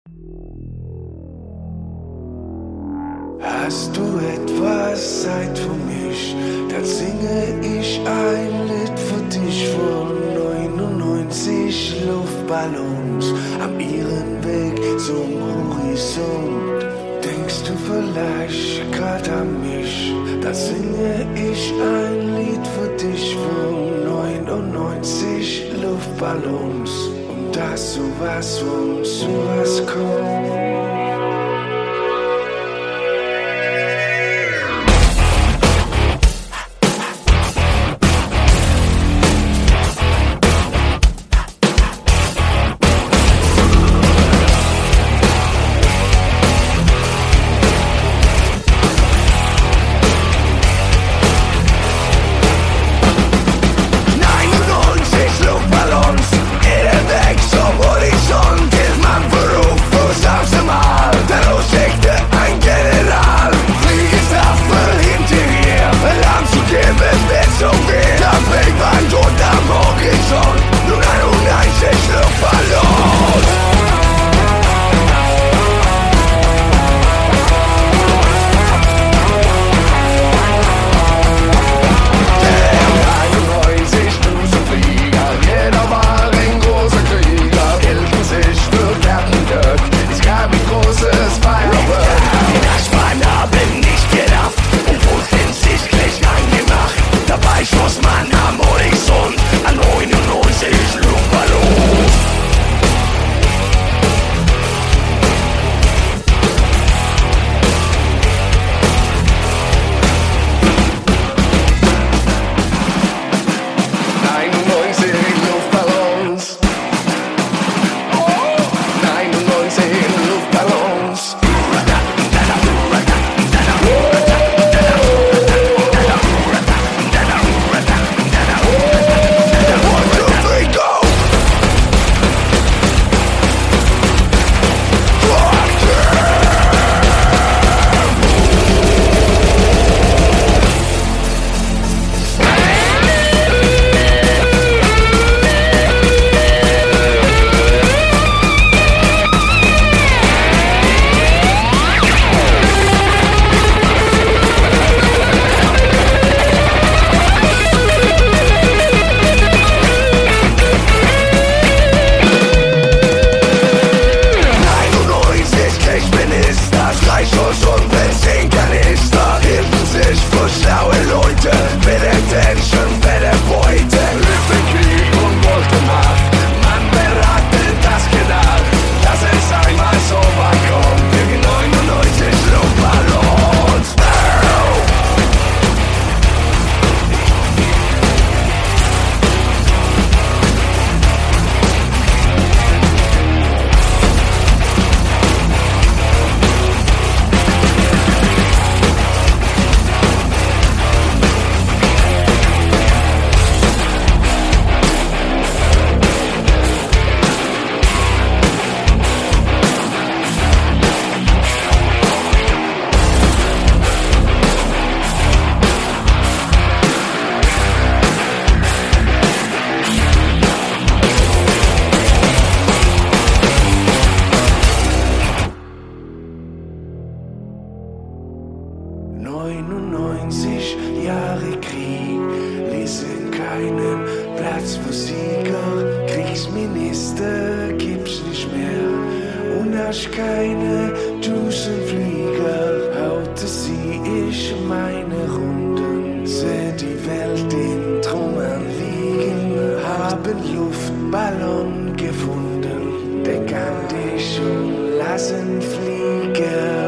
Hast du etwas Zeit für mich, dann singe ich ein Lied für dich von 99 Luftballons am ihren Weg zum Horizont. Denkst du vielleicht grad an mich, dann singe ich ein Lied für dich von 99 Luftballons und dass sowas von sowas kommt. Jahre Krieg ließen keinen Platz für Sieger. Kriegsminister gibt's nicht mehr und hast keine Düsenflieger. Heute sieh ich meine Runden, seh die Welt in Trümmern liegen, haben Luftballon gefunden. Denk an dich und lassen fliegen.